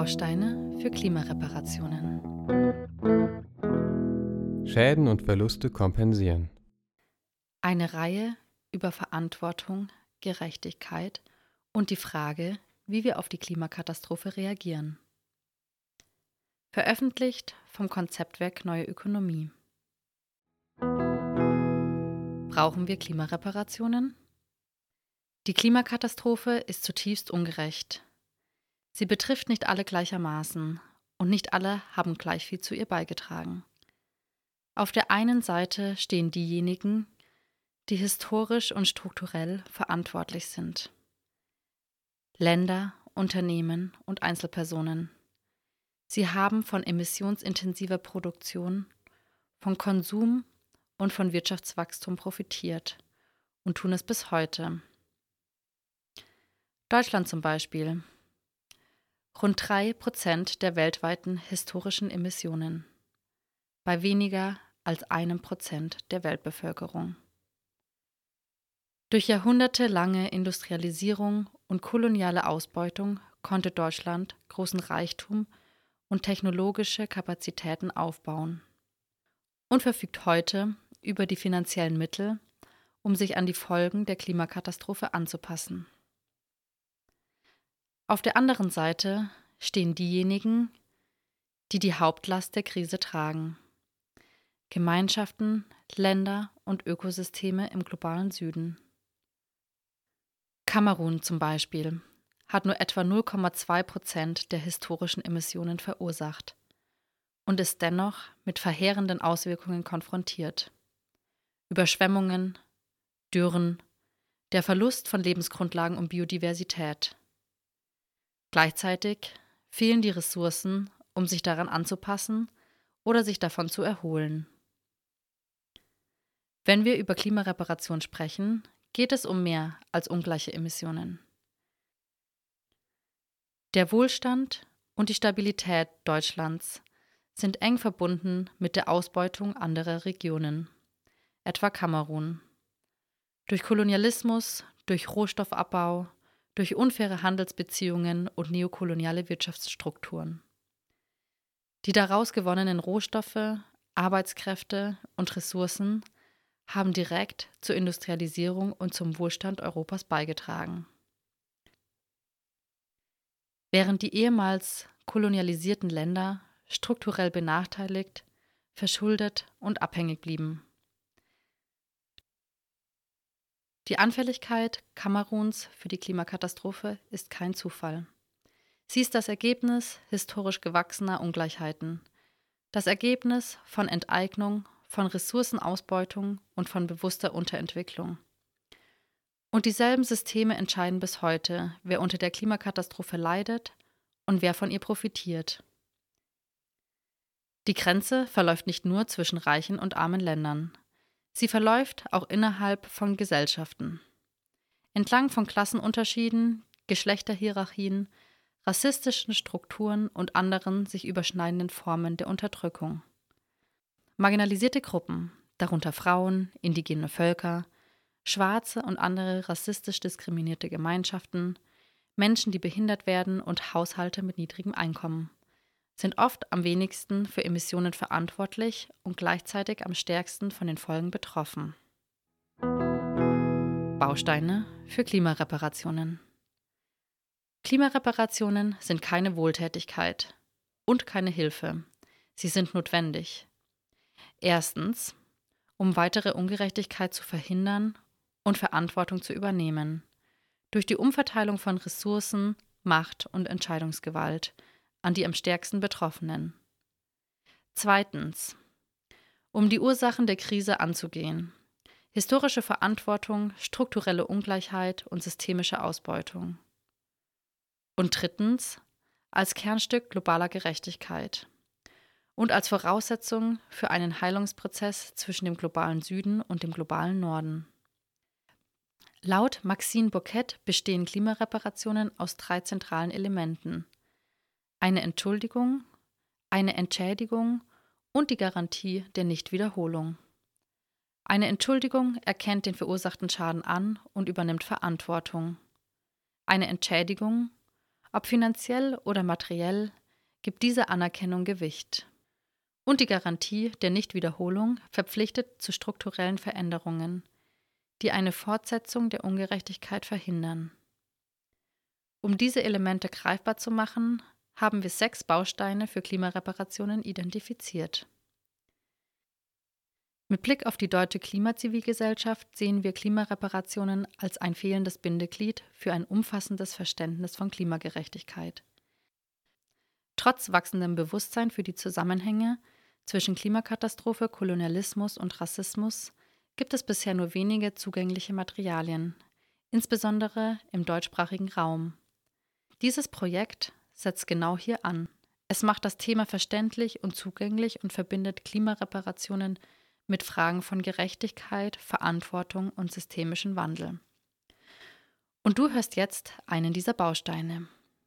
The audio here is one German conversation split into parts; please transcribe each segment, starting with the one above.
Bausteine für Klimareparationen. Schäden und Verluste kompensieren. Eine Reihe über Verantwortung, Gerechtigkeit und die Frage, wie wir auf die Klimakatastrophe reagieren. Veröffentlicht vom Konzeptwerk Neue Ökonomie. Brauchen wir Klimareparationen? Die Klimakatastrophe ist zutiefst ungerecht. Sie betrifft nicht alle gleichermaßen und nicht alle haben gleich viel zu ihr beigetragen. Auf der einen Seite stehen diejenigen, die historisch und strukturell verantwortlich sind. Länder, Unternehmen und Einzelpersonen. Sie haben von emissionsintensiver Produktion, von Konsum und von Wirtschaftswachstum profitiert und tun es bis heute. Deutschland zum Beispiel. Rund 3% der weltweiten historischen Emissionen. Bei weniger als 1% der Weltbevölkerung. Durch jahrhundertelange Industrialisierung und koloniale Ausbeutung konnte Deutschland großen Reichtum und technologische Kapazitäten aufbauen und verfügt heute über die finanziellen Mittel, um sich an die Folgen der Klimakatastrophe anzupassen. Auf der anderen Seite stehen diejenigen, die die Hauptlast der Krise tragen. Gemeinschaften, Länder und Ökosysteme im globalen Süden. Kamerun zum Beispiel hat nur etwa 0,2% der historischen Emissionen verursacht und ist dennoch mit verheerenden Auswirkungen konfrontiert. Überschwemmungen, Dürren, der Verlust von Lebensgrundlagen und Biodiversität. Gleichzeitig fehlen die Ressourcen, um sich daran anzupassen oder sich davon zu erholen. Wenn wir über Klimareparation sprechen, geht es um mehr als ungleiche Emissionen. Der Wohlstand und die Stabilität Deutschlands sind eng verbunden mit der Ausbeutung anderer Regionen, etwa Kamerun. Durch Kolonialismus, durch Rohstoffabbau, durch unfaire Handelsbeziehungen und neokoloniale Wirtschaftsstrukturen. Die daraus gewonnenen Rohstoffe, Arbeitskräfte und Ressourcen haben direkt zur Industrialisierung und zum Wohlstand Europas beigetragen. Während die ehemals kolonialisierten Länder strukturell benachteiligt, verschuldet und abhängig blieben. Die Anfälligkeit Kameruns für die Klimakatastrophe ist kein Zufall. Sie ist das Ergebnis historisch gewachsener Ungleichheiten, das Ergebnis von Enteignung, von Ressourcenausbeutung und von bewusster Unterentwicklung. Und dieselben Systeme entscheiden bis heute, wer unter der Klimakatastrophe leidet und wer von ihr profitiert. Die Grenze verläuft nicht nur zwischen reichen und armen Ländern. Sie verläuft auch innerhalb von Gesellschaften. Entlang von Klassenunterschieden, Geschlechterhierarchien, rassistischen Strukturen und anderen sich überschneidenden Formen der Unterdrückung. Marginalisierte Gruppen, darunter Frauen, indigene Völker, schwarze und andere rassistisch diskriminierte Gemeinschaften, Menschen, die behindert werden und Haushalte mit niedrigem Einkommen, sind oft am wenigsten für Emissionen verantwortlich und gleichzeitig am stärksten von den Folgen betroffen. Bausteine für Klimareparationen. Klimareparationen sind keine Wohltätigkeit und keine Hilfe. Sie sind notwendig. Erstens, um weitere Ungerechtigkeit zu verhindern und Verantwortung zu übernehmen. Durch die Umverteilung von Ressourcen, Macht und Entscheidungsgewalt an die am stärksten Betroffenen. Zweitens, um die Ursachen der Krise anzugehen. Historische Verantwortung, strukturelle Ungleichheit und systemische Ausbeutung. Und drittens, als Kernstück globaler Gerechtigkeit und als Voraussetzung für einen Heilungsprozess zwischen dem globalen Süden und dem globalen Norden. Laut Maxine Bouquet bestehen Klimareparationen aus 3 zentralen Elementen: eine Entschuldigung, eine Entschädigung und die Garantie der Nichtwiederholung. Eine Entschuldigung erkennt den verursachten Schaden an und übernimmt Verantwortung. Eine Entschädigung, ob finanziell oder materiell, gibt diese Anerkennung Gewicht. Und die Garantie der Nichtwiederholung verpflichtet zu strukturellen Veränderungen, die eine Fortsetzung der Ungerechtigkeit verhindern. Um diese Elemente greifbar zu machen, haben wir 6 Bausteine für Klimareparationen identifiziert. Mit Blick auf die deutsche Klimazivilgesellschaft sehen wir Klimareparationen als ein fehlendes Bindeglied für ein umfassendes Verständnis von Klimagerechtigkeit. Trotz wachsendem Bewusstsein für die Zusammenhänge zwischen Klimakatastrophe, Kolonialismus und Rassismus gibt es bisher nur wenige zugängliche Materialien, insbesondere im deutschsprachigen Raum. Dieses Projekt setzt genau hier an. Es macht das Thema verständlich und zugänglich und verbindet Klimareparationen mit Fragen von Gerechtigkeit, Verantwortung und systemischem Wandel. Und du hörst jetzt einen dieser Bausteine.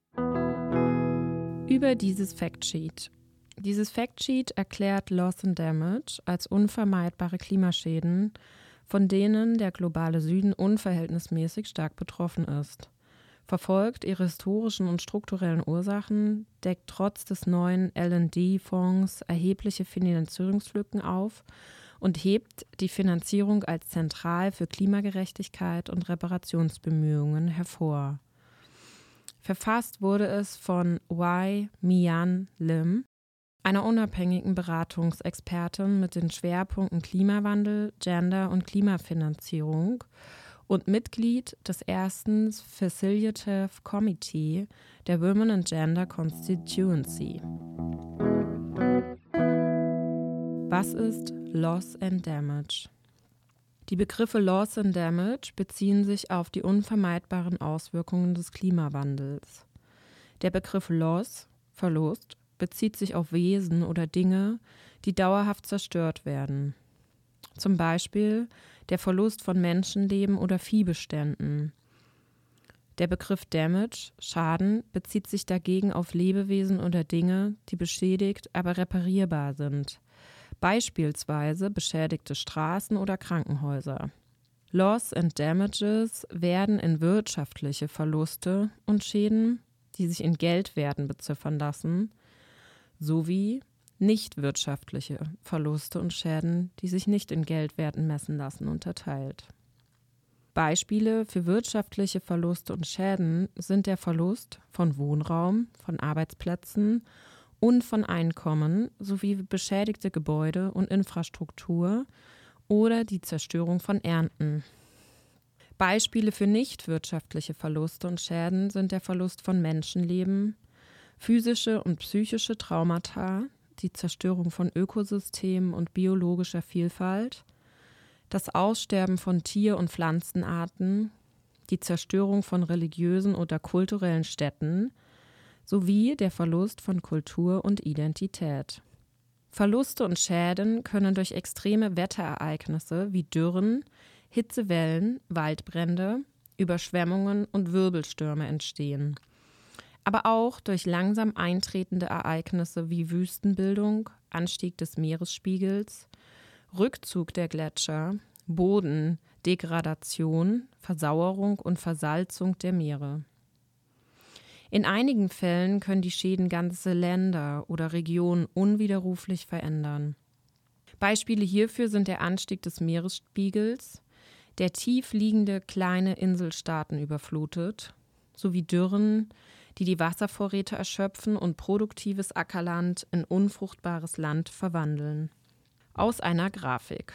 Über dieses Factsheet. Dieses Factsheet erklärt Loss and Damage als unvermeidbare Klimaschäden, von denen der globale Süden unverhältnismäßig stark betroffen ist. Verfolgt ihre historischen und strukturellen Ursachen, deckt trotz des neuen L&D-Fonds erhebliche Finanzierungslücken auf und hebt die Finanzierung als zentral für Klimagerechtigkeit und Reparationsbemühungen hervor. Verfasst wurde es von Wai-Mian Lim, einer unabhängigen Beratungsexpertin mit den Schwerpunkten Klimawandel, Gender und Klimafinanzierung und Mitglied des ersten Facilitative Committee der Women and Gender Constituency. Was ist Loss and Damage? Die Begriffe Loss and Damage beziehen sich auf die unvermeidbaren Auswirkungen des Klimawandels. Der Begriff Loss, Verlust, bezieht sich auf Wesen oder Dinge, die dauerhaft zerstört werden. Zum Beispiel der Verlust von Menschenleben oder Viehbeständen. Der Begriff Damage, Schaden, bezieht sich dagegen auf Lebewesen oder Dinge, die beschädigt, aber reparierbar sind. Beispielsweise beschädigte Straßen oder Krankenhäuser. Loss and Damages werden in wirtschaftliche Verluste und Schäden, die sich in Geldwerten beziffern lassen, sowie nicht wirtschaftliche Verluste und Schäden, die sich nicht in Geldwerten messen lassen, unterteilt. Beispiele für wirtschaftliche Verluste und Schäden sind der Verlust von Wohnraum, von Arbeitsplätzen und von Einkommen sowie beschädigte Gebäude und Infrastruktur oder die Zerstörung von Ernten. Beispiele für nicht wirtschaftliche Verluste und Schäden sind der Verlust von Menschenleben, physische und psychische Traumata, die Zerstörung von Ökosystemen und biologischer Vielfalt, das Aussterben von Tier- und Pflanzenarten, die Zerstörung von religiösen oder kulturellen Stätten sowie der Verlust von Kultur und Identität. Verluste und Schäden können durch extreme Wetterereignisse wie Dürren, Hitzewellen, Waldbrände, Überschwemmungen und Wirbelstürme entstehen. Aber auch durch langsam eintretende Ereignisse wie Wüstenbildung, Anstieg des Meeresspiegels, Rückzug der Gletscher, Bodendegradation, Versauerung und Versalzung der Meere. In einigen Fällen können die Schäden ganze Länder oder Regionen unwiderruflich verändern. Beispiele hierfür sind der Anstieg des Meeresspiegels, der tief liegende kleine Inselstaaten überflutet, sowie Dürren, die die Wasservorräte erschöpfen und produktives Ackerland in unfruchtbares Land verwandeln. Aus einer Grafik.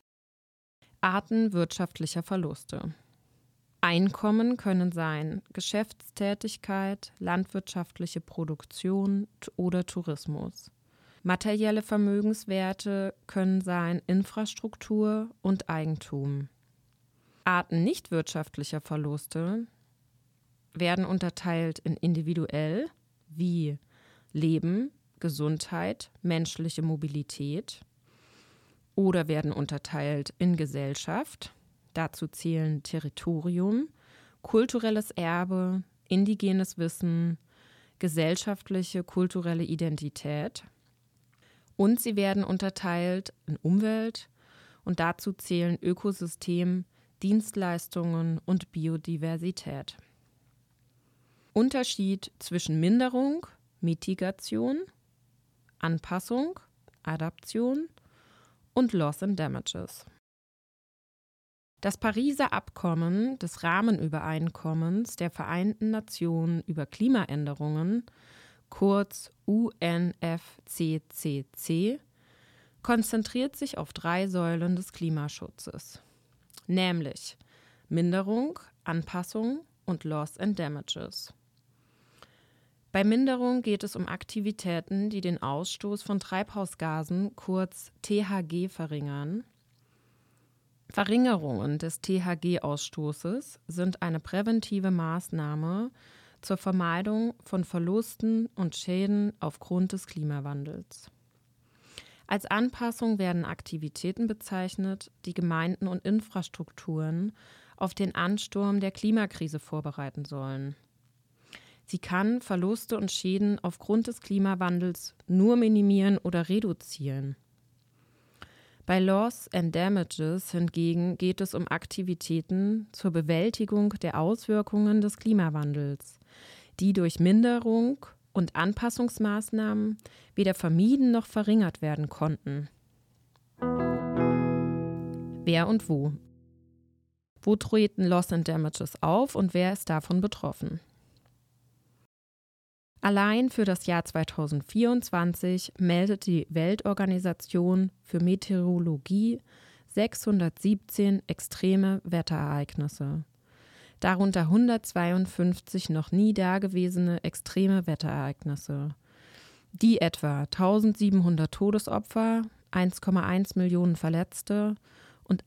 Arten wirtschaftlicher Verluste. Einkommen können sein Geschäftstätigkeit, landwirtschaftliche Produktion oder Tourismus. Materielle Vermögenswerte können sein Infrastruktur und Eigentum. Arten nicht wirtschaftlicher Verluste werden unterteilt in individuell wie Leben, Gesundheit, menschliche Mobilität oder werden unterteilt in Gesellschaft. Dazu zählen Territorium, kulturelles Erbe, indigenes Wissen, gesellschaftliche, kulturelle Identität. Und sie werden unterteilt in Umwelt und dazu zählen Ökosystem, Dienstleistungen und Biodiversität. Unterschied zwischen Minderung, Mitigation, Anpassung, Adaption und Loss and Damages. Das Pariser Abkommen des Rahmenübereinkommens der Vereinten Nationen über Klimaänderungen, kurz UNFCCC, konzentriert sich auf 3 Säulen des Klimaschutzes, nämlich Minderung, Anpassung und Loss and Damages. Bei Minderung geht es um Aktivitäten, die den Ausstoß von Treibhausgasen, kurz THG, verringern. Verringerungen des THG-Ausstoßes sind eine präventive Maßnahme zur Vermeidung von Verlusten und Schäden aufgrund des Klimawandels. Als Anpassung werden Aktivitäten bezeichnet, die Gemeinden und Infrastrukturen auf den Ansturm der Klimakrise vorbereiten sollen. Sie kann Verluste und Schäden aufgrund des Klimawandels nur minimieren oder reduzieren. Bei Loss and Damages hingegen geht es um Aktivitäten zur Bewältigung der Auswirkungen des Klimawandels, die durch Minderung und Anpassungsmaßnahmen weder vermieden noch verringert werden konnten. Wer und wo? Wo treten Loss and Damages auf und wer ist davon betroffen? Allein für das Jahr 2024 meldet die Weltorganisation für Meteorologie 617 extreme Wetterereignisse, darunter 152 noch nie dagewesene extreme Wetterereignisse, die etwa 1700 Todesopfer, 1,1 Millionen Verletzte und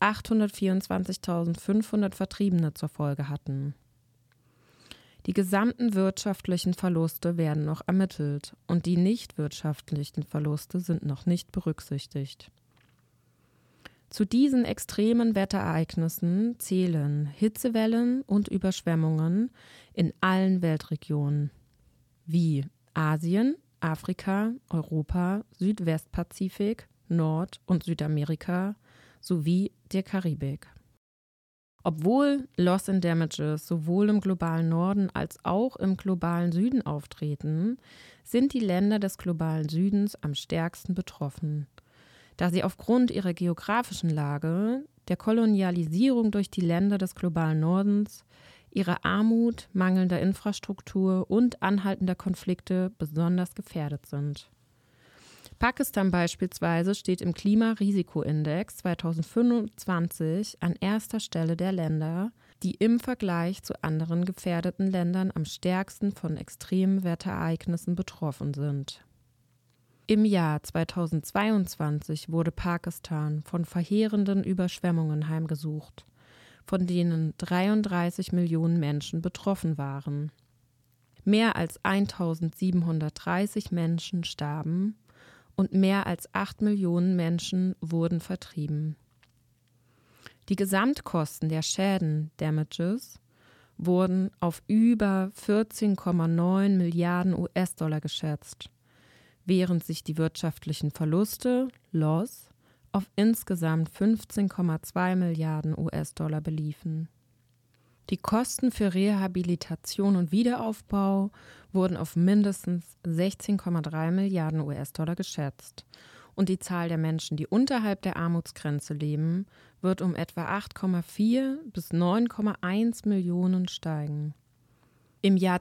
824.500 Vertriebene zur Folge hatten. Die gesamten wirtschaftlichen Verluste werden noch ermittelt und die nicht wirtschaftlichen Verluste sind noch nicht berücksichtigt. Zu diesen extremen Wetterereignissen zählen Hitzewellen und Überschwemmungen in allen Weltregionen, wie Asien, Afrika, Europa, Südwestpazifik, Nord- und Südamerika sowie der Karibik. Obwohl Loss and Damages sowohl im globalen Norden als auch im globalen Süden auftreten, sind die Länder des globalen Südens am stärksten betroffen, da sie aufgrund ihrer geografischen Lage, der Kolonialisierung durch die Länder des globalen Nordens, ihrer Armut, mangelnder Infrastruktur und anhaltender Konflikte besonders gefährdet sind. Pakistan beispielsweise steht im Klimarisikoindex 2025 an erster Stelle der Länder, die im Vergleich zu anderen gefährdeten Ländern am stärksten von extremen Wetterereignissen betroffen sind. Im Jahr 2022 wurde Pakistan von verheerenden Überschwemmungen heimgesucht, von denen 33 Millionen Menschen betroffen waren. Mehr als 1730 Menschen starben und mehr als 8 Millionen Menschen wurden vertrieben. Die Gesamtkosten der Schäden, Damages, wurden auf über 14,9 Milliarden US-Dollar geschätzt, während sich die wirtschaftlichen Verluste, Loss, auf insgesamt 15,2 Milliarden US-Dollar beliefen. Die Kosten für Rehabilitation und Wiederaufbau wurden auf mindestens 16,3 Milliarden US-Dollar geschätzt und die Zahl der Menschen, die unterhalb der Armutsgrenze leben, wird um etwa 8,4 bis 9,1 Millionen steigen. Im Jahr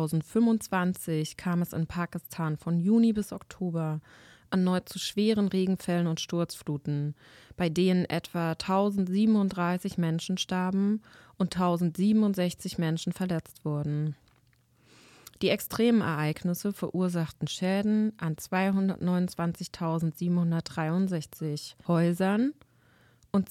2025 kam es in Pakistan von Juni bis Oktober erneut zu schweren Regenfällen und Sturzfluten, bei denen etwa 1037 Menschen starben und 1067 Menschen verletzt wurden. Die extremen Ereignisse verursachten Schäden an 229.763 Häusern und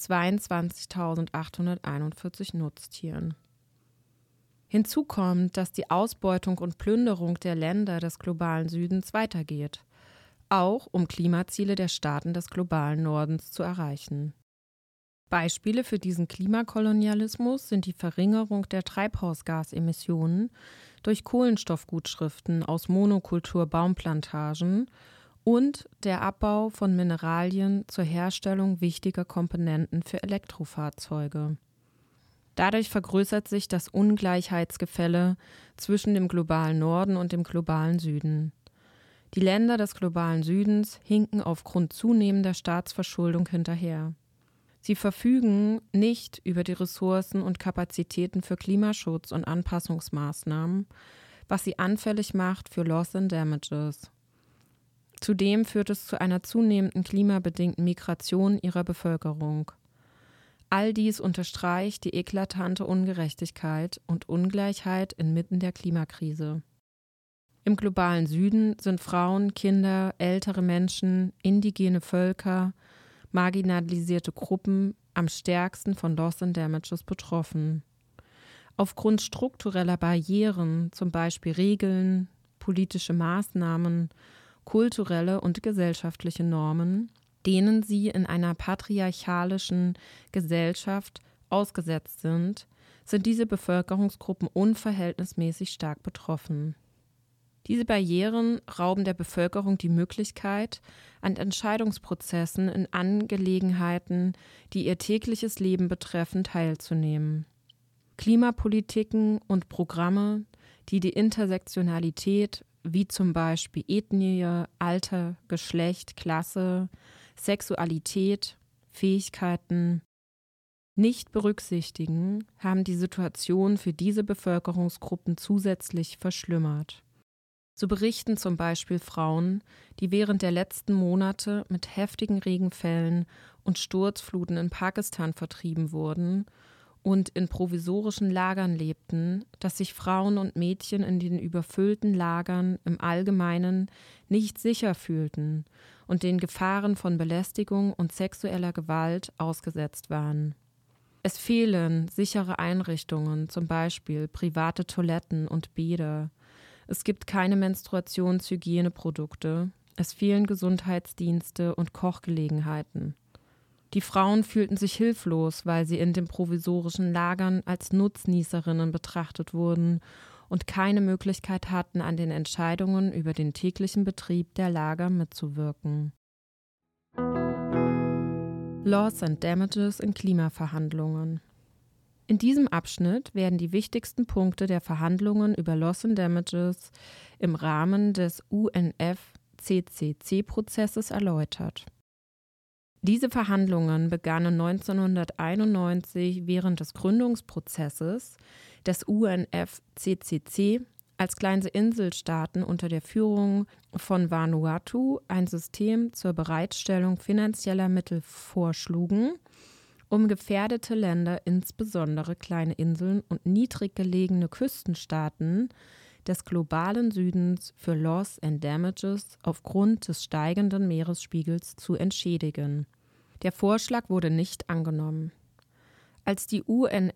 22.841 Nutztieren. Hinzu kommt, dass die Ausbeutung und Plünderung der Länder des globalen Südens weitergeht, auch um Klimaziele der Staaten des globalen Nordens zu erreichen. Beispiele für diesen Klimakolonialismus sind die Verringerung der Treibhausgasemissionen durch Kohlenstoffgutschriften aus Monokultur-Baumplantagen und der Abbau von Mineralien zur Herstellung wichtiger Komponenten für Elektrofahrzeuge. Dadurch vergrößert sich das Ungleichheitsgefälle zwischen dem globalen Norden und dem globalen Süden. Die Länder des globalen Südens hinken aufgrund zunehmender Staatsverschuldung hinterher. Sie verfügen nicht über die Ressourcen und Kapazitäten für Klimaschutz und Anpassungsmaßnahmen, was sie anfällig macht für Loss and Damages. Zudem führt es zu einer zunehmenden klimabedingten Migration ihrer Bevölkerung. All dies unterstreicht die eklatante Ungerechtigkeit und Ungleichheit inmitten der Klimakrise. Im globalen Süden sind Frauen, Kinder, ältere Menschen, indigene Völker, marginalisierte Gruppen am stärksten von Loss and Damages betroffen. Aufgrund struktureller Barrieren, zum Beispiel Regeln, politische Maßnahmen, kulturelle und gesellschaftliche Normen, denen sie in einer patriarchalischen Gesellschaft ausgesetzt sind diese Bevölkerungsgruppen unverhältnismäßig stark betroffen. Diese Barrieren rauben der Bevölkerung die Möglichkeit, an Entscheidungsprozessen in Angelegenheiten, die ihr tägliches Leben betreffen, teilzunehmen. Klimapolitiken und Programme, die die Intersektionalität, wie zum Beispiel Ethnie, Alter, Geschlecht, Klasse, Sexualität, Fähigkeiten, nicht berücksichtigen, haben die Situation für diese Bevölkerungsgruppen zusätzlich verschlimmert. So berichten zum Beispiel Frauen, die während der letzten Monate mit heftigen Regenfällen und Sturzfluten in Pakistan vertrieben wurden und in provisorischen Lagern lebten, dass sich Frauen und Mädchen in den überfüllten Lagern im Allgemeinen nicht sicher fühlten und den Gefahren von Belästigung und sexueller Gewalt ausgesetzt waren. Es fehlen sichere Einrichtungen, zum Beispiel private Toiletten und Bäder. Es gibt keine Menstruationshygieneprodukte. Es fehlen Gesundheitsdienste und Kochgelegenheiten. Die Frauen fühlten sich hilflos, weil sie in den provisorischen Lagern als Nutznießerinnen betrachtet wurden und keine Möglichkeit hatten, an den Entscheidungen über den täglichen Betrieb der Lager mitzuwirken. Loss and Damages in Klimaverhandlungen. In diesem Abschnitt werden die wichtigsten Punkte der Verhandlungen über Loss and Damages im Rahmen des UNFCCC-Prozesses erläutert. Diese Verhandlungen begannen 1991 während des Gründungsprozesses des UNFCCC, als kleine Inselstaaten unter der Führung von Vanuatu ein System zur Bereitstellung finanzieller Mittel vorschlugen, um gefährdete Länder, insbesondere kleine Inseln und niedrig gelegene Küstenstaaten des globalen Südens für Loss and Damages aufgrund des steigenden Meeresspiegels zu entschädigen. Der Vorschlag wurde nicht angenommen. Als die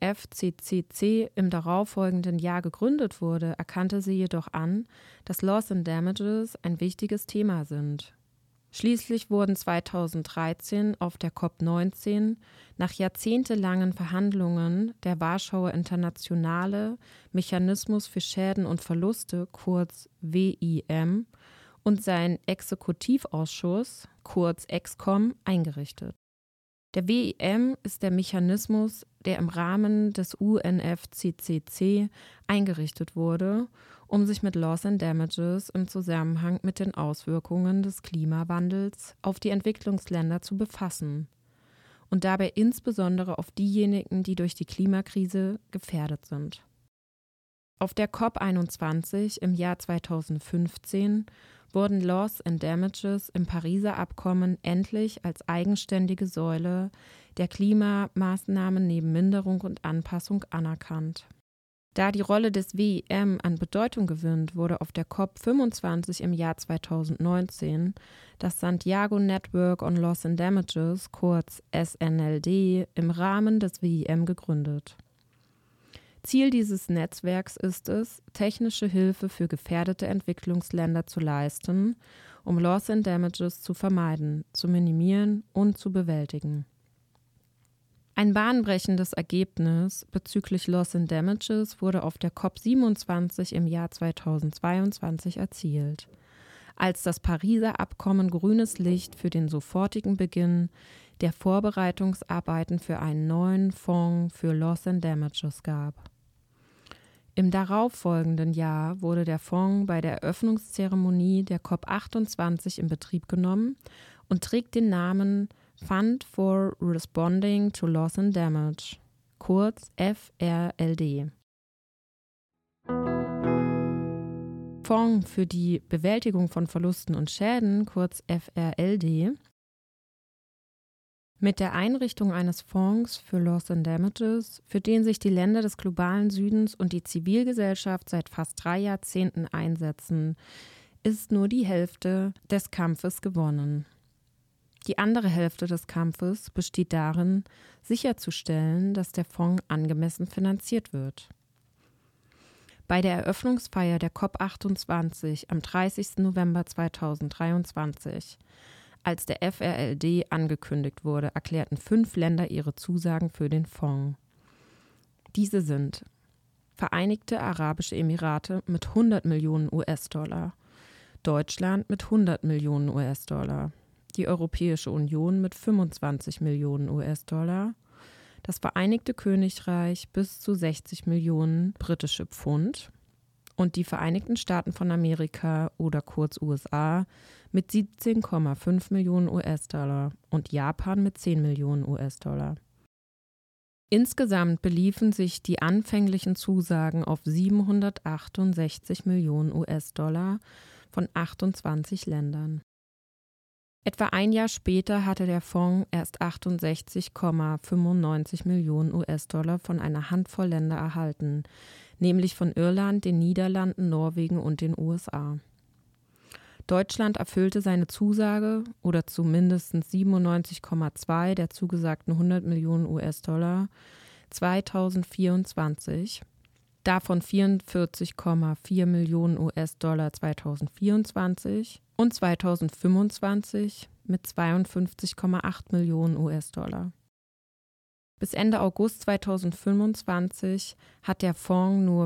UNFCCC im darauffolgenden Jahr gegründet wurde, erkannte sie jedoch an, dass Loss and Damages ein wichtiges Thema sind. Schließlich wurden 2013 auf der COP19 nach jahrzehntelangen Verhandlungen der Warschauer Internationale Mechanismus für Schäden und Verluste, kurz WIM, und sein Exekutivausschuss, kurz EXCOM, eingerichtet. Der WIM ist der Mechanismus, der im Rahmen des UNFCCC eingerichtet wurde, um sich mit Loss and Damages im Zusammenhang mit den Auswirkungen des Klimawandels auf die Entwicklungsländer zu befassen und dabei insbesondere auf diejenigen, die durch die Klimakrise gefährdet sind. Auf der COP21 im Jahr 2015 wurden Loss and Damages im Pariser Abkommen endlich als eigenständige Säule der Klimamaßnahmen neben Minderung und Anpassung anerkannt. Da die Rolle des WIM an Bedeutung gewinnt, wurde auf der COP25 im Jahr 2019 das Santiago Network on Loss and Damages, kurz SNLD, im Rahmen des WIM gegründet. Ziel dieses Netzwerks ist es, technische Hilfe für gefährdete Entwicklungsländer zu leisten, um Loss and Damages zu vermeiden, zu minimieren und zu bewältigen. Ein bahnbrechendes Ergebnis bezüglich Loss and Damages wurde auf der COP27 im Jahr 2022 erzielt, als das Pariser Abkommen grünes Licht für den sofortigen Beginn der Vorbereitungsarbeiten für einen neuen Fonds für Loss and Damages gab. Im darauffolgenden Jahr wurde der Fonds bei der Eröffnungszeremonie der COP28 in Betrieb genommen und trägt den Namen Fund for Responding to Loss and Damage, kurz FRLD. Fonds für die Bewältigung von Verlusten und Schäden, kurz FRLD. Mit der Einrichtung eines Fonds für Loss and Damages, für den sich die Länder des globalen Südens und die Zivilgesellschaft seit fast 3 Jahrzehnten einsetzen, ist nur die Hälfte des Kampfes gewonnen. Die andere Hälfte des Kampfes besteht darin, sicherzustellen, dass der Fonds angemessen finanziert wird. Bei der Eröffnungsfeier der COP28 am 30. November 2023, als der FRLD angekündigt wurde, erklärten 5 Länder ihre Zusagen für den Fonds. Diese sind Vereinigte Arabische Emirate mit 100 Millionen US-Dollar, Deutschland mit 100 Millionen US-Dollar, die Europäische Union mit 25 Millionen US-Dollar, das Vereinigte Königreich bis zu 60 Millionen britische Pfund und die Vereinigten Staaten von Amerika oder kurz USA mit 17,5 Millionen US-Dollar und Japan mit 10 Millionen US-Dollar. Insgesamt beliefen sich die anfänglichen Zusagen auf 768 Millionen US-Dollar von 28 Ländern. Etwa ein Jahr später hatte der Fonds erst 68,95 Millionen US-Dollar von einer Handvoll Länder erhalten, nämlich von Irland, den Niederlanden, Norwegen und den USA. Deutschland erfüllte seine Zusage oder zu mindestens 97,2 der zugesagten 100 Millionen US-Dollar 2024, davon 44,4 Millionen US-Dollar 2024 und 2025 mit 52,8 Millionen US-Dollar. Bis Ende August 2025 hat der Fonds nur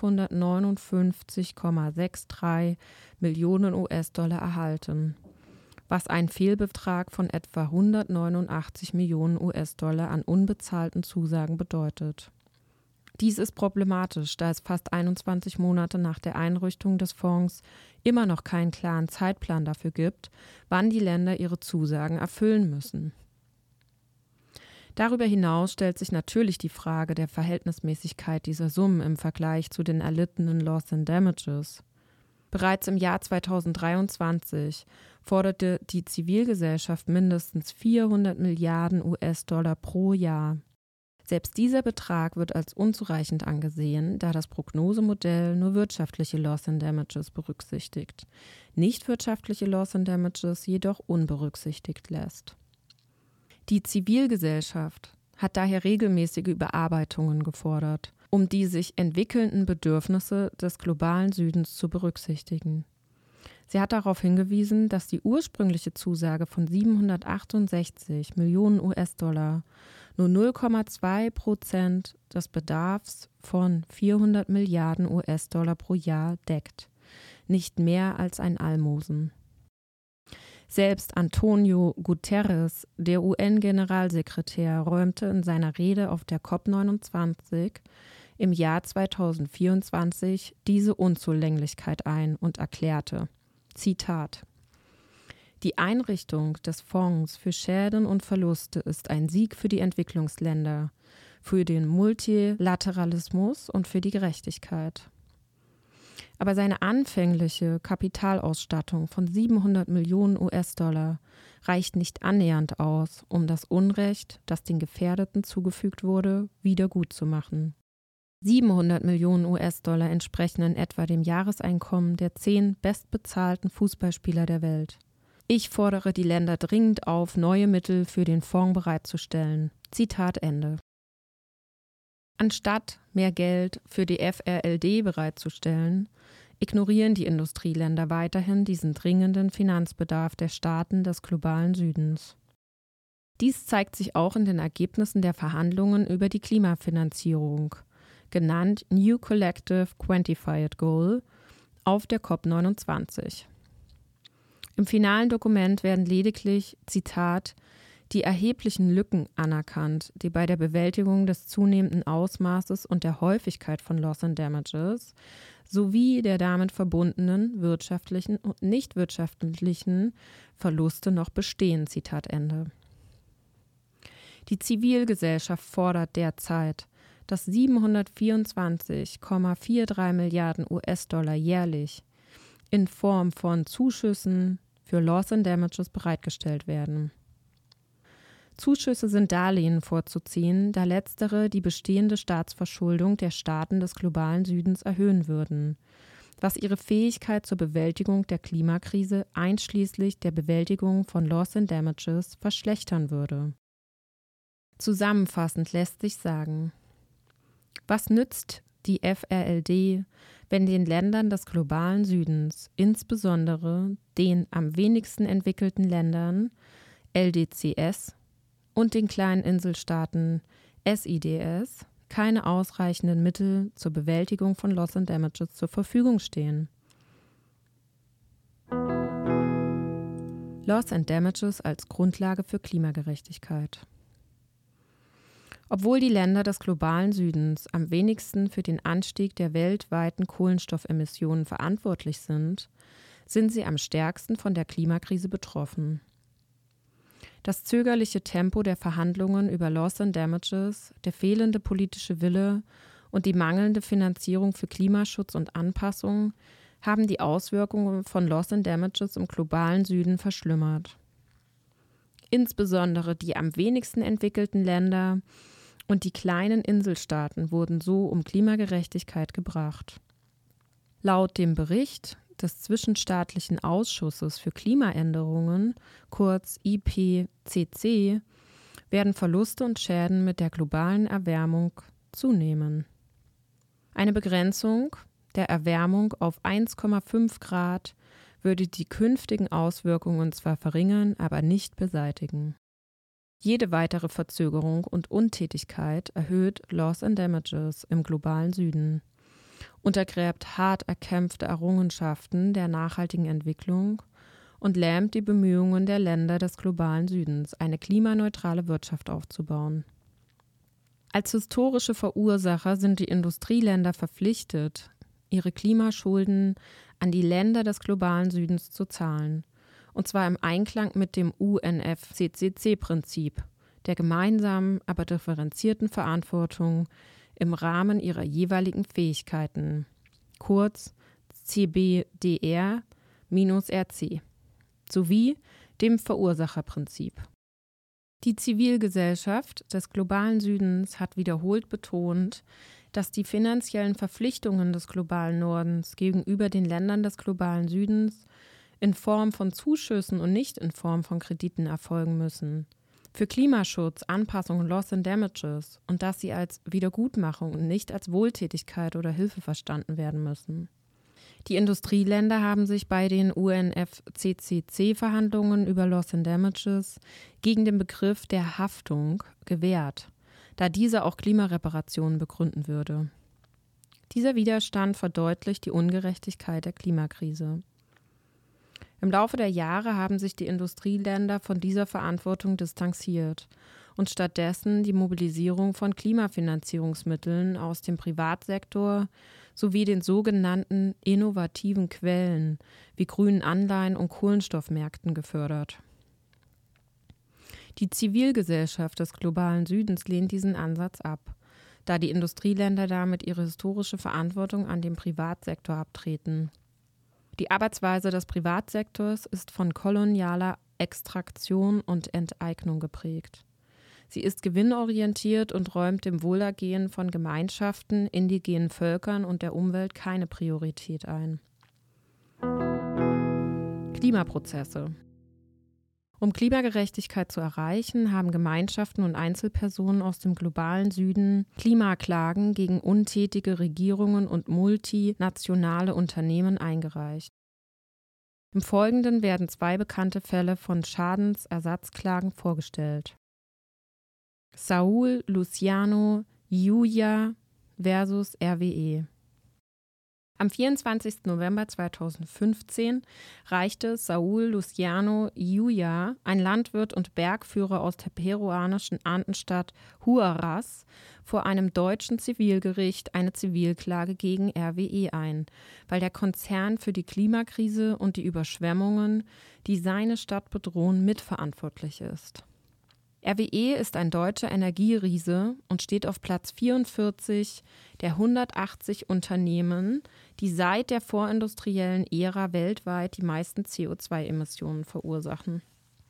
559,63 Millionen US-Dollar erhalten, was einen Fehlbetrag von etwa 189 Millionen US-Dollar an unbezahlten Zusagen bedeutet. Dies ist problematisch, da es fast 21 Monate nach der Einrichtung des Fonds immer noch keinen klaren Zeitplan dafür gibt, wann die Länder ihre Zusagen erfüllen müssen. Darüber hinaus stellt sich natürlich die Frage der Verhältnismäßigkeit dieser Summen im Vergleich zu den erlittenen Loss and Damages. Bereits im Jahr 2023 forderte die Zivilgesellschaft mindestens 400 Milliarden US-Dollar pro Jahr. Selbst dieser Betrag wird als unzureichend angesehen, da das Prognosemodell nur wirtschaftliche Loss and Damages berücksichtigt, nicht wirtschaftliche Loss and Damages jedoch unberücksichtigt lässt. Die Zivilgesellschaft hat daher regelmäßige Überarbeitungen gefordert, um die sich entwickelnden Bedürfnisse des globalen Südens zu berücksichtigen. Sie hat darauf hingewiesen, dass die ursprüngliche Zusage von 768 Millionen US-Dollar nur 0,2% des Bedarfs von 400 Milliarden US-Dollar pro Jahr deckt, nicht mehr als ein Almosen. Selbst Antonio Guterres, der UN-Generalsekretär, räumte in seiner Rede auf der COP29 im Jahr 2024 diese Unzulänglichkeit ein und erklärte, Zitat: Die Einrichtung des Fonds für Schäden und Verluste ist ein Sieg für die Entwicklungsländer, für den Multilateralismus und für die Gerechtigkeit. Aber seine anfängliche Kapitalausstattung von 700 Millionen US-Dollar reicht nicht annähernd aus, um das Unrecht, das den Gefährdeten zugefügt wurde, wiedergutzumachen. 700 Millionen US-Dollar entsprechen in etwa dem Jahreseinkommen der 10 bestbezahlten Fußballspieler der Welt. Ich fordere die Länder dringend auf, neue Mittel für den Fonds bereitzustellen. Zitat Ende. Anstatt mehr Geld für die FRLD bereitzustellen, ignorieren die Industrieländer weiterhin diesen dringenden Finanzbedarf der Staaten des globalen Südens. Dies zeigt sich auch in den Ergebnissen der Verhandlungen über die Klimafinanzierung, genannt New Collective Quantified Goal, auf der COP29. Im finalen Dokument werden lediglich, Zitat, die erheblichen Lücken anerkannt, die bei der Bewältigung des zunehmenden Ausmaßes und der Häufigkeit von Loss and Damages sowie der damit verbundenen wirtschaftlichen und nicht wirtschaftlichen Verluste noch bestehen. Zitat Ende. Die Zivilgesellschaft fordert derzeit, dass 724,43 Milliarden US-Dollar jährlich in Form von Zuschüssen für Loss and Damages bereitgestellt werden. Zuschüsse sind Darlehen vorzuziehen, da letztere die bestehende Staatsverschuldung der Staaten des globalen Südens erhöhen würden, was ihre Fähigkeit zur Bewältigung der Klimakrise einschließlich der Bewältigung von Loss and Damages verschlechtern würde. Zusammenfassend lässt sich sagen: Was nützt die FRLD, wenn den Ländern des globalen Südens, insbesondere den am wenigsten entwickelten Ländern LDCS und den kleinen Inselstaaten SIDS, keine ausreichenden Mittel zur Bewältigung von Loss and Damages zur Verfügung stehen? Loss and Damages als Grundlage für Klimagerechtigkeit. Obwohl die Länder des globalen Südens am wenigsten für den Anstieg der weltweiten Kohlenstoffemissionen verantwortlich sind sie am stärksten von der Klimakrise betroffen. Das zögerliche Tempo der Verhandlungen über Loss and Damages, der fehlende politische Wille und die mangelnde Finanzierung für Klimaschutz und Anpassung haben die Auswirkungen von Loss and Damages im globalen Süden verschlimmert. Insbesondere die am wenigsten entwickelten Länder und die kleinen Inselstaaten wurden so um Klimagerechtigkeit gebracht. Laut dem Bericht des Zwischenstaatlichen Ausschusses für Klimaänderungen, kurz IPCC, werden Verluste und Schäden mit der globalen Erwärmung zunehmen. Eine Begrenzung der Erwärmung auf 1,5 Grad würde die künftigen Auswirkungen zwar verringern, aber nicht beseitigen. Jede weitere Verzögerung und Untätigkeit erhöht Loss and Damages im globalen Süden, untergräbt hart erkämpfte Errungenschaften der nachhaltigen Entwicklung und lähmt die Bemühungen der Länder des globalen Südens, eine klimaneutrale Wirtschaft aufzubauen. Als historische Verursacher sind die Industrieländer verpflichtet, ihre Klimaschulden an die Länder des globalen Südens zu zahlen, und zwar im Einklang mit dem UNFCCC-Prinzip der gemeinsamen, aber differenzierten Verantwortung im Rahmen ihrer jeweiligen Fähigkeiten, kurz CBDR-RC, sowie dem Verursacherprinzip. Die Zivilgesellschaft des globalen Südens hat wiederholt betont, dass die finanziellen Verpflichtungen des globalen Nordens gegenüber den Ländern des globalen Südens in Form von Zuschüssen und nicht in Form von Krediten erfolgen müssen. Für Klimaschutz, Anpassung und Loss and Damages und dass sie als Wiedergutmachung und nicht als Wohltätigkeit oder Hilfe verstanden werden müssen. Die Industrieländer haben sich bei den UNFCCC-Verhandlungen über Loss and Damages gegen den Begriff der Haftung gewehrt, da dieser auch Klimareparationen begründen würde. Dieser Widerstand verdeutlicht die Ungerechtigkeit der Klimakrise. Im Laufe der Jahre haben sich die Industrieländer von dieser Verantwortung distanziert und stattdessen die Mobilisierung von Klimafinanzierungsmitteln aus dem Privatsektor sowie den sogenannten innovativen Quellen wie grünen Anleihen und Kohlenstoffmärkten gefördert. Die Zivilgesellschaft des globalen Südens lehnt diesen Ansatz ab, da die Industrieländer damit ihre historische Verantwortung an den Privatsektor abtreten. Die Arbeitsweise des Privatsektors ist von kolonialer Extraktion und Enteignung geprägt. Sie ist gewinnorientiert und räumt dem Wohlergehen von Gemeinschaften, indigenen Völkern und der Umwelt keine Priorität ein. Klimaprozesse. Um Klimagerechtigkeit zu erreichen, haben Gemeinschaften und Einzelpersonen aus dem globalen Süden Klimaklagen gegen untätige Regierungen und multinationale Unternehmen eingereicht. Im Folgenden werden 2 bekannte Fälle von Schadensersatzklagen vorgestellt. Saúl Luciano Yuya versus RWE. Am 24. November 2015 reichte Saúl Luciano Iuya, ein Landwirt und Bergführer aus der peruanischen Andenstadt Huaraz, vor einem deutschen Zivilgericht eine Zivilklage gegen RWE ein, weil der Konzern für die Klimakrise und die Überschwemmungen, die seine Stadt bedrohen, mitverantwortlich ist. RWE ist ein deutscher Energieriese und steht auf Platz 44 der 180 Unternehmen, die seit der vorindustriellen Ära weltweit die meisten CO2-Emissionen verursachen.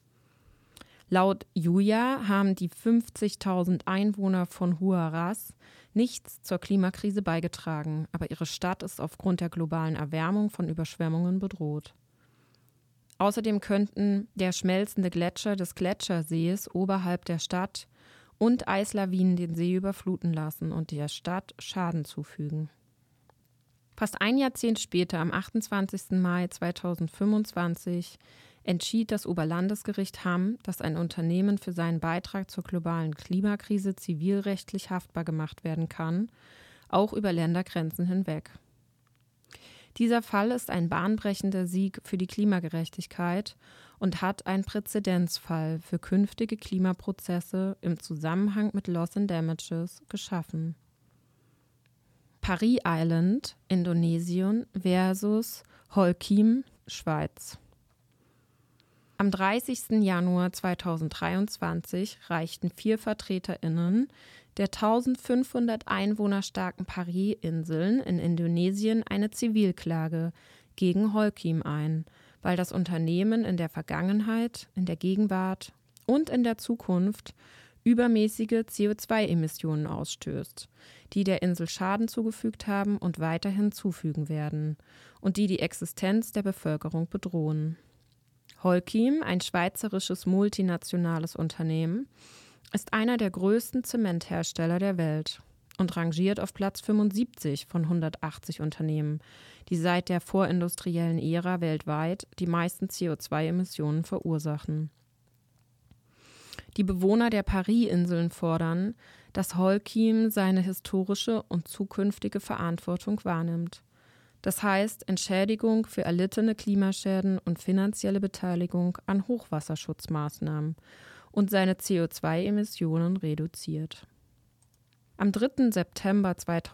Laut Iuya haben die 50.000 Einwohner von Huaraz nichts zur Klimakrise beigetragen, aber ihre Stadt ist aufgrund der globalen Erwärmung von Überschwemmungen bedroht. Außerdem könnten der schmelzende Gletscher des Gletschersees oberhalb der Stadt und Eislawinen den See überfluten lassen und der Stadt Schaden zufügen. Fast ein Jahrzehnt später, am 28. Mai 2025, entschied das Oberlandesgericht Hamm, dass ein Unternehmen für seinen Beitrag zur globalen Klimakrise zivilrechtlich haftbar gemacht werden kann, auch über Ländergrenzen hinweg. Dieser Fall ist ein bahnbrechender Sieg für die Klimagerechtigkeit und hat einen Präzedenzfall für künftige Klimaprozesse im Zusammenhang mit Loss and Damages geschaffen. Pari Island, Indonesien versus Holcim, Schweiz. Am 30. Januar 2023 reichten 4 VertreterInnen der 1500 Einwohner starken Pari-Inseln in Indonesien eine Zivilklage gegen Holcim ein, weil das Unternehmen in der Vergangenheit, in der Gegenwart und in der Zukunft übermäßige CO2-Emissionen ausstößt, die der Insel Schaden zugefügt haben und weiterhin zufügen werden und die die Existenz der Bevölkerung bedrohen. Holcim, ein schweizerisches multinationales Unternehmen, ist einer der größten Zementhersteller der Welt und rangiert auf Platz 75 von 180 Unternehmen, die seit der vorindustriellen Ära weltweit die meisten CO2-Emissionen verursachen. Die Bewohner der Pari-Inseln fordern, dass Holcim seine historische und zukünftige Verantwortung wahrnimmt. Das heißt Entschädigung für erlittene Klimaschäden und finanzielle Beteiligung an Hochwasserschutzmaßnahmen und seine CO2-Emissionen reduziert. Am 3. September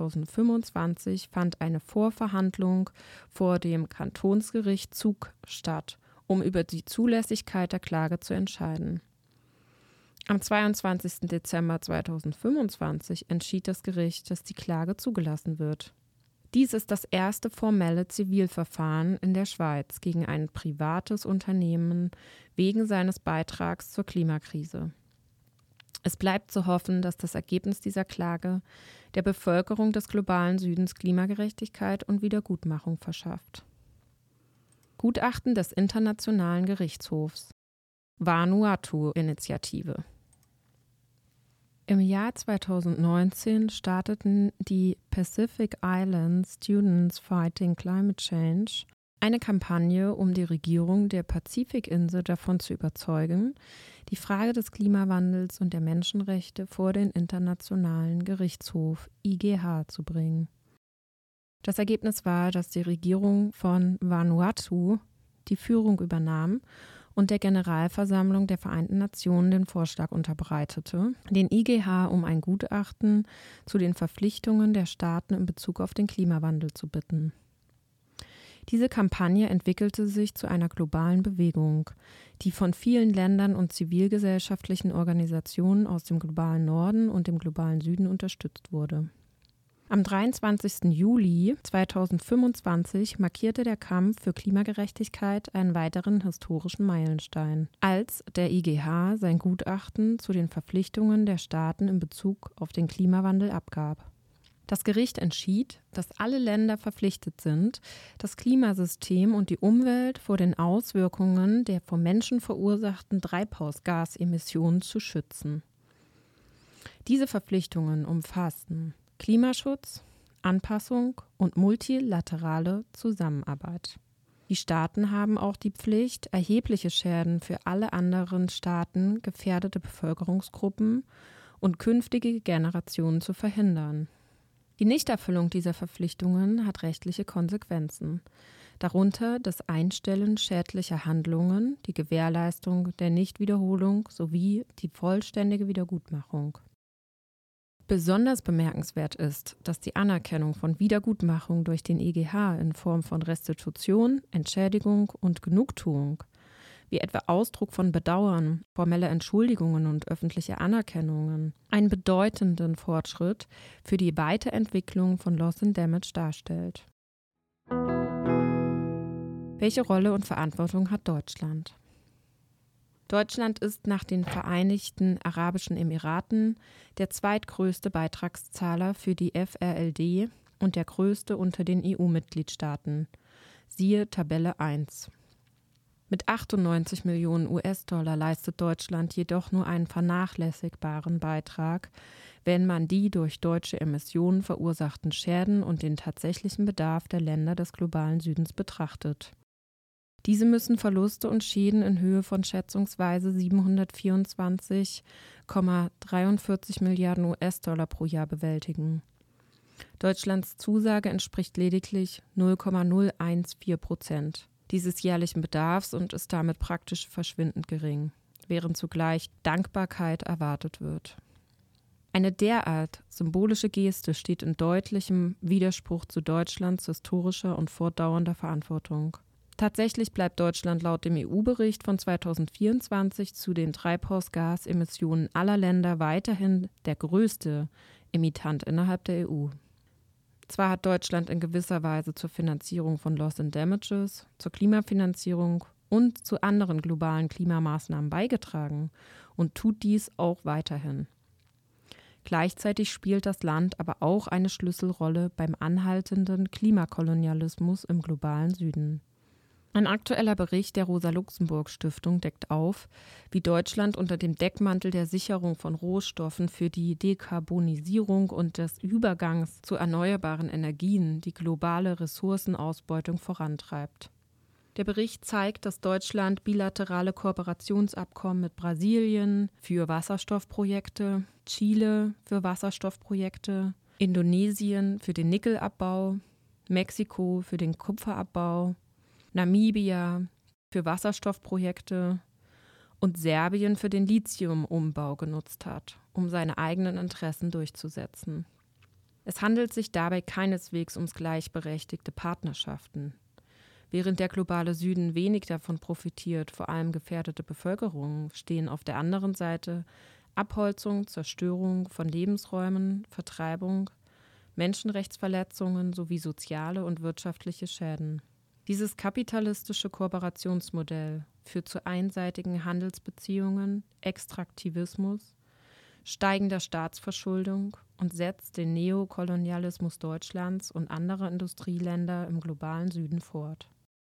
2025 fand eine Vorverhandlung vor dem Kantonsgericht Zug statt, um über die Zulässigkeit der Klage zu entscheiden. Am 22. Dezember 2025 entschied das Gericht, dass die Klage zugelassen wird. Dies ist das erste formelle Zivilverfahren in der Schweiz gegen ein privates Unternehmen wegen seines Beitrags zur Klimakrise. Es bleibt zu hoffen, dass das Ergebnis dieser Klage der Bevölkerung des globalen Südens Klimagerechtigkeit und Wiedergutmachung verschafft. Gutachten des Internationalen Gerichtshofs. Vanuatu-Initiative. Im Jahr 2019 starteten die Pacific Island Students Fighting Climate Change eine Kampagne, um die Regierung der Pazifikinsel davon zu überzeugen, die Frage des Klimawandels und der Menschenrechte vor den Internationalen Gerichtshof IGH zu bringen. Das Ergebnis war, dass die Regierung von Vanuatu die Führung übernahm und der Generalversammlung der Vereinten Nationen den Vorschlag unterbreitete, den IGH um ein Gutachten zu den Verpflichtungen der Staaten in Bezug auf den Klimawandel zu bitten. Diese Kampagne entwickelte sich zu einer globalen Bewegung, die von vielen Ländern und zivilgesellschaftlichen Organisationen aus dem globalen Norden und dem globalen Süden unterstützt wurde. Am 23. Juli 2025 markierte der Kampf für Klimagerechtigkeit einen weiteren historischen Meilenstein, als der IGH sein Gutachten zu den Verpflichtungen der Staaten in Bezug auf den Klimawandel abgab. Das Gericht entschied, dass alle Länder verpflichtet sind, das Klimasystem und die Umwelt vor den Auswirkungen der vom Menschen verursachten Treibhausgasemissionen zu schützen. Diese Verpflichtungen umfassten Klimaschutz, Anpassung und multilaterale Zusammenarbeit. Die Staaten haben auch die Pflicht, erhebliche Schäden für alle anderen Staaten, gefährdete Bevölkerungsgruppen und künftige Generationen zu verhindern. Die Nichterfüllung dieser Verpflichtungen hat rechtliche Konsequenzen, darunter das Einstellen schädlicher Handlungen, die Gewährleistung der Nichtwiederholung sowie die vollständige Wiedergutmachung. Besonders bemerkenswert ist, dass die Anerkennung von Wiedergutmachung durch den EGH in Form von Restitution, Entschädigung und Genugtuung, wie etwa Ausdruck von Bedauern, formelle Entschuldigungen und öffentliche Anerkennungen, einen bedeutenden Fortschritt für die Weiterentwicklung von Loss and Damage darstellt. Welche Rolle und Verantwortung hat Deutschland? Deutschland ist nach den Vereinigten Arabischen Emiraten der zweitgrößte Beitragszahler für die FRLD und der größte unter den EU-Mitgliedstaaten. Siehe Tabelle 1. Mit 98 Millionen US-Dollar leistet Deutschland jedoch nur einen vernachlässigbaren Beitrag, wenn man die durch deutsche Emissionen verursachten Schäden und den tatsächlichen Bedarf der Länder des globalen Südens betrachtet. Diese müssen Verluste und Schäden in Höhe von schätzungsweise 724,43 Milliarden US-Dollar pro Jahr bewältigen. Deutschlands Zusage entspricht lediglich 0,014% dieses jährlichen Bedarfs und ist damit praktisch verschwindend gering, während zugleich Dankbarkeit erwartet wird. Eine derart symbolische Geste steht in deutlichem Widerspruch zu Deutschlands historischer und fortdauernder Verantwortung. Tatsächlich bleibt Deutschland laut dem EU-Bericht von 2024 zu den Treibhausgasemissionen aller Länder weiterhin der größte Emittent innerhalb der EU. Zwar hat Deutschland in gewisser Weise zur Finanzierung von Loss and Damages, zur Klimafinanzierung und zu anderen globalen Klimamaßnahmen beigetragen und tut dies auch weiterhin. Gleichzeitig spielt das Land aber auch eine Schlüsselrolle beim anhaltenden Klimakolonialismus im globalen Süden. Ein aktueller Bericht der Rosa-Luxemburg-Stiftung deckt auf, wie Deutschland unter dem Deckmantel der Sicherung von Rohstoffen für die Dekarbonisierung und des Übergangs zu erneuerbaren Energien die globale Ressourcenausbeutung vorantreibt. Der Bericht zeigt, dass Deutschland bilaterale Kooperationsabkommen mit Brasilien für Wasserstoffprojekte, Chile für Wasserstoffprojekte, Indonesien für den Nickelabbau, Mexiko für den Kupferabbau, Namibia für Wasserstoffprojekte und Serbien für den Lithiumumbau genutzt hat, um seine eigenen Interessen durchzusetzen. Es handelt sich dabei keineswegs um gleichberechtigte Partnerschaften. Während der globale Süden wenig davon profitiert, vor allem gefährdete Bevölkerungen, stehen auf der anderen Seite Abholzung, Zerstörung von Lebensräumen, Vertreibung, Menschenrechtsverletzungen sowie soziale und wirtschaftliche Schäden. Dieses kapitalistische Kooperationsmodell führt zu einseitigen Handelsbeziehungen, Extraktivismus, steigender Staatsverschuldung und setzt den Neokolonialismus Deutschlands und anderer Industrieländer im globalen Süden fort.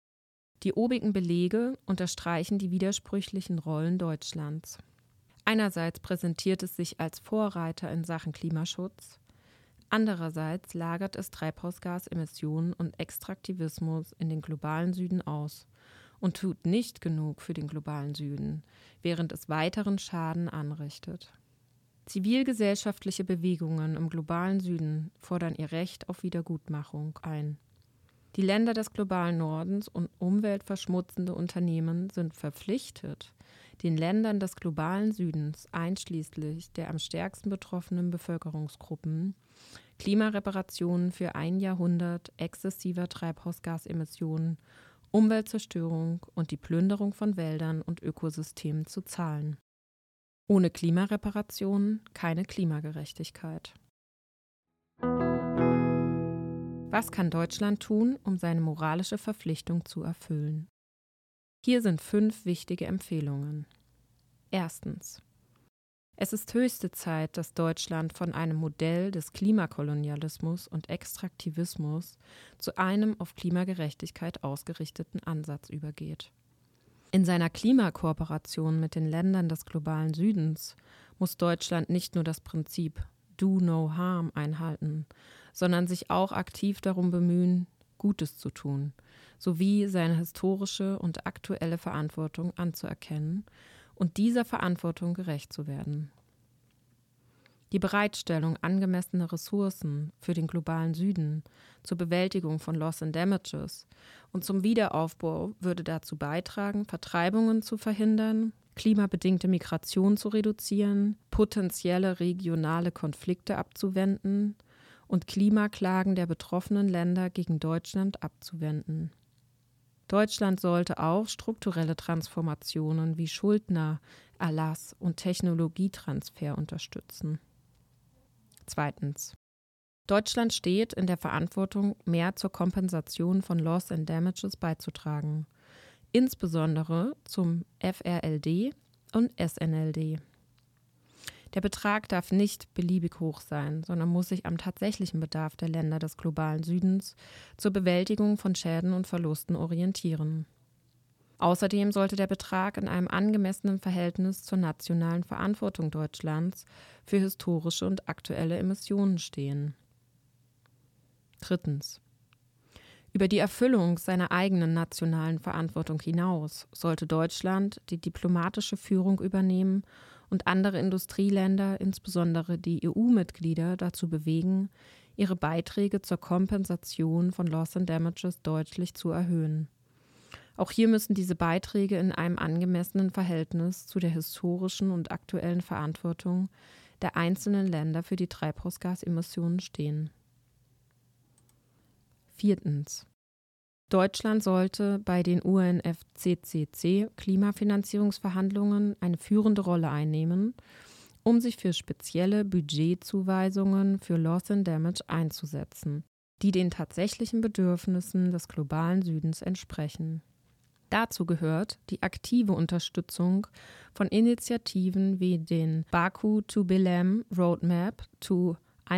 Die obigen Belege unterstreichen die widersprüchlichen Rollen Deutschlands. Einerseits präsentiert es sich als Vorreiter in Sachen Klimaschutz, andererseits lagert es Treibhausgasemissionen und Extraktivismus in den globalen Süden aus und tut nicht genug für den globalen Süden, während es weiteren Schaden anrichtet. Zivilgesellschaftliche Bewegungen im globalen Süden fordern ihr Recht auf Wiedergutmachung ein. Die Länder des globalen Nordens und umweltverschmutzende Unternehmen sind verpflichtet, den Ländern des globalen Südens, einschließlich der am stärksten betroffenen Bevölkerungsgruppen, Klimareparationen für ein Jahrhundert exzessiver Treibhausgasemissionen, Umweltzerstörung und die Plünderung von Wäldern und Ökosystemen zu zahlen. Ohne Klimareparationen keine Klimagerechtigkeit. Was kann Deutschland tun, um seine moralische Verpflichtung zu erfüllen? Hier sind 5 wichtige Empfehlungen. Erstens. Es ist höchste Zeit, dass Deutschland von einem Modell des Klimakolonialismus und Extraktivismus zu einem auf Klimagerechtigkeit ausgerichteten Ansatz übergeht. In seiner Klimakooperation mit den Ländern des globalen Südens muss Deutschland nicht nur das Prinzip Do No Harm einhalten, sondern sich auch aktiv darum bemühen, Gutes zu tun, sowie seine historische und aktuelle Verantwortung anzuerkennen und dieser Verantwortung gerecht zu werden. Die Bereitstellung angemessener Ressourcen für den globalen Süden zur Bewältigung von Loss and Damages und zum Wiederaufbau würde dazu beitragen, Vertreibungen zu verhindern, klimabedingte Migration zu reduzieren, potenzielle regionale Konflikte abzuwenden und Klimaklagen der betroffenen Länder gegen Deutschland abzuwenden. Deutschland sollte auch strukturelle Transformationen wie Schuldnererlass und Technologietransfer unterstützen. 2. Deutschland steht in der Verantwortung, mehr zur Kompensation von Loss and Damages beizutragen, insbesondere zum FRLD und SNLD. Der Betrag darf nicht beliebig hoch sein, sondern muss sich am tatsächlichen Bedarf der Länder des globalen Südens zur Bewältigung von Schäden und Verlusten orientieren. Außerdem sollte der Betrag in einem angemessenen Verhältnis zur nationalen Verantwortung Deutschlands für historische und aktuelle Emissionen stehen. 3. Über die Erfüllung seiner eigenen nationalen Verantwortung hinaus sollte Deutschland die diplomatische Führung übernehmen und andere Industrieländer, insbesondere die EU-Mitglieder, dazu bewegen, ihre Beiträge zur Kompensation von Loss and Damages deutlich zu erhöhen. Auch hier müssen diese Beiträge in einem angemessenen Verhältnis zu der historischen und aktuellen Verantwortung der einzelnen Länder für die Treibhausgasemissionen stehen. 4. Deutschland sollte bei den UNFCCC-Klimafinanzierungsverhandlungen eine führende Rolle einnehmen, um sich für spezielle Budgetzuweisungen für Loss and Damage einzusetzen, die den tatsächlichen Bedürfnissen des globalen Südens entsprechen. Dazu gehört die aktive Unterstützung von Initiativen wie den Baku to Belém Roadmap to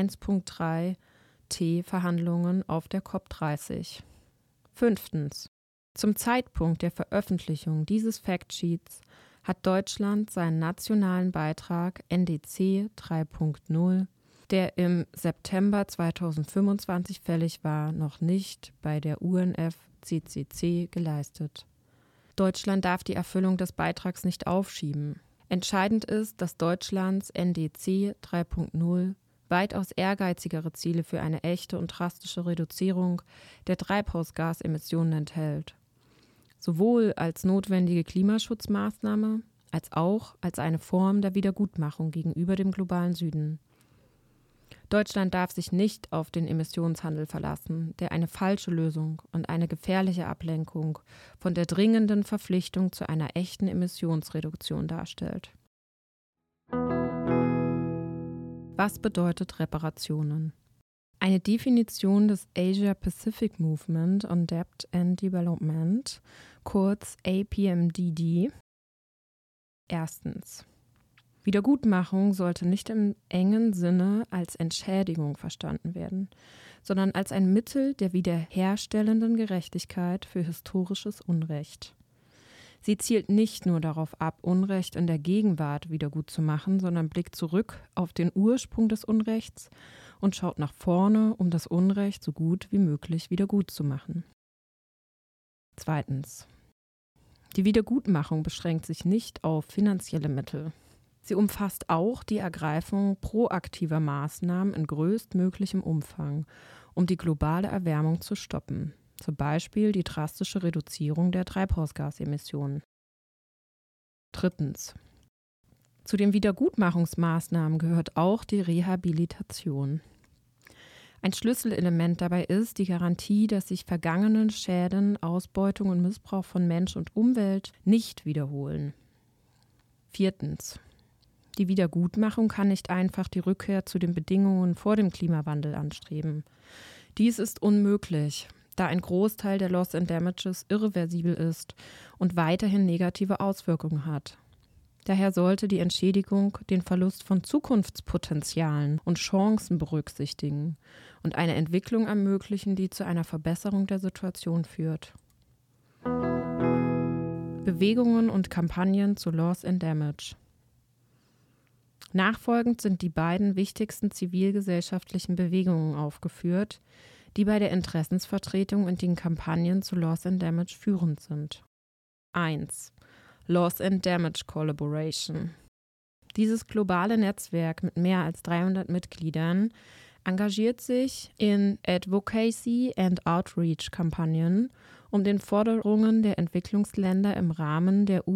1.3T-Verhandlungen auf der COP30. 5. Zum Zeitpunkt der Veröffentlichung dieses Factsheets hat Deutschland seinen nationalen Beitrag NDC 3.0, der im September 2025 fällig war, noch nicht bei der UNFCCC geleistet. Deutschland darf die Erfüllung des Beitrags nicht aufschieben. Entscheidend ist, dass Deutschlands NDC 3.0 weitaus ehrgeizigere Ziele für eine echte und drastische Reduzierung der Treibhausgasemissionen enthält. Sowohl als notwendige Klimaschutzmaßnahme als auch als eine Form der Wiedergutmachung gegenüber dem globalen Süden. Deutschland darf sich nicht auf den Emissionshandel verlassen, der eine falsche Lösung und eine gefährliche Ablenkung von der dringenden Verpflichtung zu einer echten Emissionsreduktion darstellt. Was bedeutet Reparationen? Eine Definition des Asia-Pacific Movement on Debt and Development, kurz APMDD. 1. Wiedergutmachung sollte nicht im engen Sinne als Entschädigung verstanden werden, sondern als ein Mittel der wiederherstellenden Gerechtigkeit für historisches Unrecht. Sie zielt nicht nur darauf ab, Unrecht in der Gegenwart wiedergutzumachen, sondern blickt zurück auf den Ursprung des Unrechts und schaut nach vorne, um das Unrecht so gut wie möglich wiedergutzumachen. 2. Die Wiedergutmachung beschränkt sich nicht auf finanzielle Mittel. Sie umfasst auch die Ergreifung proaktiver Maßnahmen in größtmöglichem Umfang, um die globale Erwärmung zu stoppen. Zum Beispiel die drastische Reduzierung der Treibhausgasemissionen. 3. Zu den Wiedergutmachungsmaßnahmen gehört auch die Rehabilitation. Ein Schlüsselelement dabei ist die Garantie, dass sich vergangene Schäden, Ausbeutung und Missbrauch von Mensch und Umwelt nicht wiederholen. 4. Die Wiedergutmachung kann nicht einfach die Rückkehr zu den Bedingungen vor dem Klimawandel anstreben. Dies ist unmöglich, da ein Großteil der Loss and Damages irreversibel ist und weiterhin negative Auswirkungen hat. Daher sollte die Entschädigung den Verlust von Zukunftspotenzialen und Chancen berücksichtigen und eine Entwicklung ermöglichen, die zu einer Verbesserung der Situation führt. Bewegungen und Kampagnen zu Loss and Damage. Nachfolgend sind die beiden wichtigsten zivilgesellschaftlichen Bewegungen aufgeführt, die bei der Interessensvertretung in den Kampagnen zu Loss and Damage führend sind. 1. Loss and Damage Collaboration. Dieses globale Netzwerk mit mehr als 300 Mitgliedern engagiert sich in Advocacy and Outreach-Kampagnen, um den Forderungen der Entwicklungsländer im Rahmen der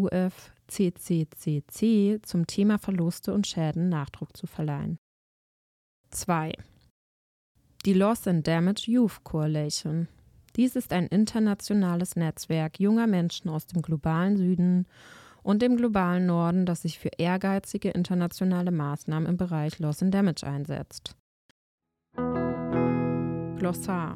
UFCCCC zum Thema Verluste und Schäden Nachdruck zu verleihen. 2. Die Loss and Damage Youth Coalition. Dies ist ein internationales Netzwerk junger Menschen aus dem globalen Süden und dem globalen Norden, das sich für ehrgeizige internationale Maßnahmen im Bereich Loss and Damage einsetzt. Glossar.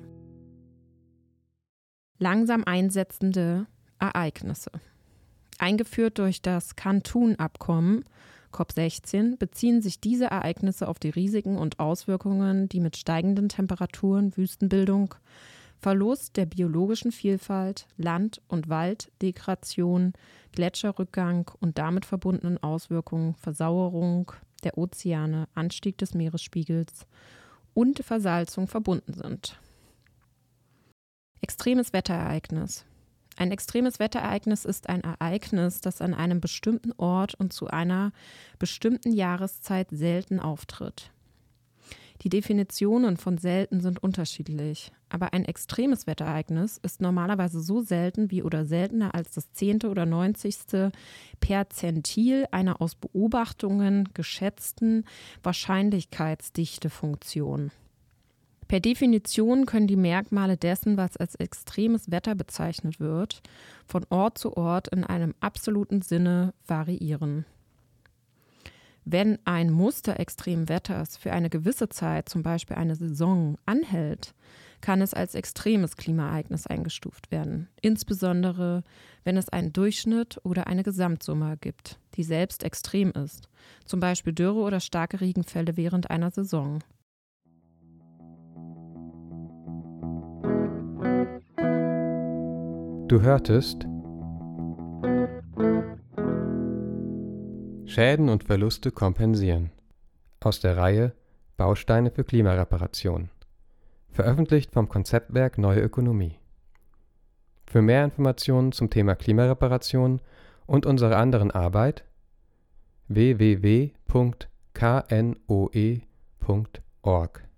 Langsam einsetzende Ereignisse. Eingeführt durch das Cancún-Abkommen COP16 beziehen sich diese Ereignisse auf die Risiken und Auswirkungen, die mit steigenden Temperaturen, Wüstenbildung, Verlust der biologischen Vielfalt, Land- und Walddegradation, Gletscherrückgang und damit verbundenen Auswirkungen, Versauerung der Ozeane, Anstieg des Meeresspiegels und Versalzung verbunden sind. Extremes Wetterereignis. Ein extremes Wetterereignis ist ein Ereignis, das an einem bestimmten Ort und zu einer bestimmten Jahreszeit selten auftritt. Die Definitionen von selten sind unterschiedlich, aber ein extremes Wetterereignis ist normalerweise so selten wie oder seltener als das 10. oder 90. Perzentil einer aus Beobachtungen geschätzten Wahrscheinlichkeitsdichtefunktion. Per Definition können die Merkmale dessen, was als extremes Wetter bezeichnet wird, von Ort zu Ort in einem absoluten Sinne variieren. Wenn ein Muster extremen Wetters für eine gewisse Zeit, zum Beispiel eine Saison, anhält, kann es als extremes Klimaereignis eingestuft werden, insbesondere wenn es einen Durchschnitt oder eine Gesamtsumme gibt, die selbst extrem ist, zum Beispiel Dürre oder starke Regenfälle während einer Saison. Du hörtest Schäden und Verluste kompensieren aus der Reihe Bausteine für Klimareparation, veröffentlicht vom Konzeptwerk Neue Ökonomie. Für mehr Informationen zum Thema Klimareparation und unsere anderen Arbeit www.knoe.org